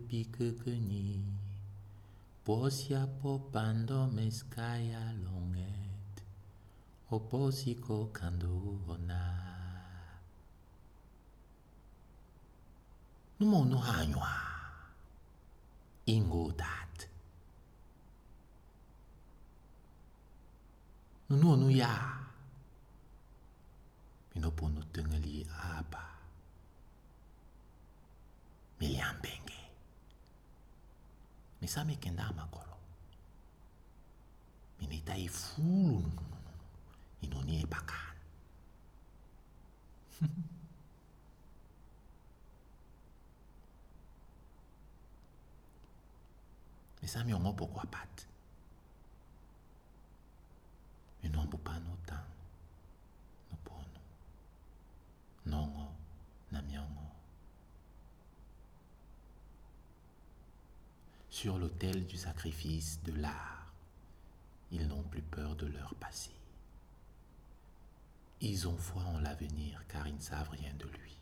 pikekeni. Posia popando meskaya longet. Oposiko kandona. Numo no hanywa. Ingo dat. Nunu ya. Minopo no tengeli apa. Miliambenge. Misame kendama kolo. Minita ifulu. Inoni epakan. Misame ongopo kwa pat. Minombo pa no tang. No pono. Nongo. Namiongo. Sur l'autel du sacrifice de l'art, ils n'ont plus peur de leur passé. Ils ont foi en l'avenir car ils ne savent rien de lui.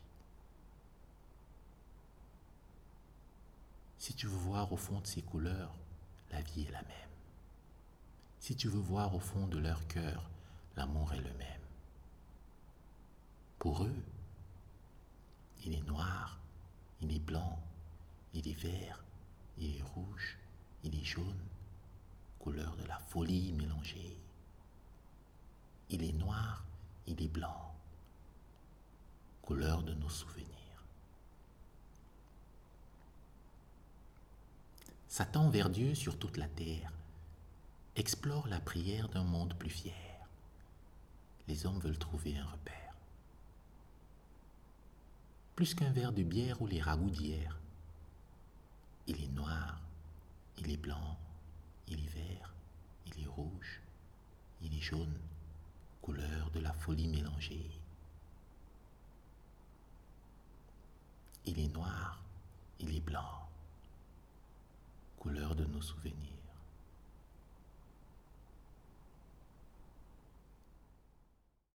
Si tu veux voir au fond de ces couleurs, la vie est la même. Si tu veux voir au fond de leur cœur, l'amour est le même. Pour eux, il est noir, il est blanc, il est vert, il est rouge, il est jaune, couleur de la folie mélangée. Il est noir, il est blanc, couleur de nos souvenirs. Satan vers Dieu sur toute la terre explore la prière d'un monde plus fier. Les hommes veulent trouver un repère. Plus qu'un verre de bière ou les ragoûts d'hier. Il est noir, il est blanc, il est vert, il est rouge, il est jaune, couleur de la folie mélangée. Il est noir, il est blanc, couleur de nos souvenirs.